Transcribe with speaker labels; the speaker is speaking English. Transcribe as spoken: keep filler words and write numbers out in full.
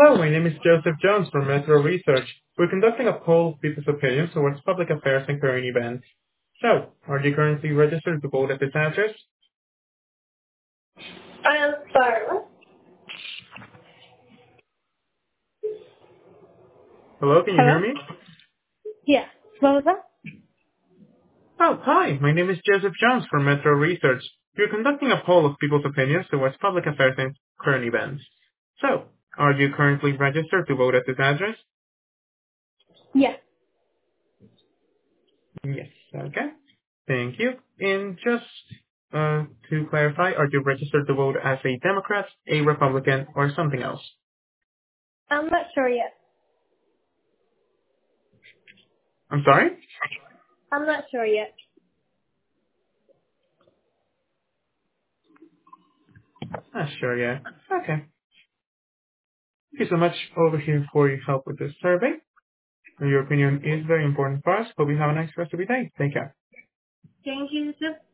Speaker 1: Hello, my name is Joseph Jones from Metro Research. We're conducting a poll of people's opinions towards public affairs and current events. So, are you currently registered to vote at this address?
Speaker 2: I am sorry.
Speaker 1: Hello, can you hear
Speaker 2: Hello?
Speaker 1: me?
Speaker 2: Yeah. What was that?
Speaker 1: Oh, hi, my name is Joseph Jones from Metro Research. We're conducting a poll of people's opinions towards public affairs and current events. So, are you currently registered to vote at this address?
Speaker 2: Yeah.
Speaker 1: Yes, okay. Thank you. And just uh, to clarify, are you registered to vote as a Democrat, a Republican, or something else?
Speaker 2: I'm not sure yet.
Speaker 1: I'm sorry?
Speaker 2: I'm not sure yet.
Speaker 1: Ah, sure, yeah. Okay. Thank you so much over here for your help with this survey. Your opinion is very important for us. Hope you have a nice rest of your day. Take care.
Speaker 2: Thank you, too.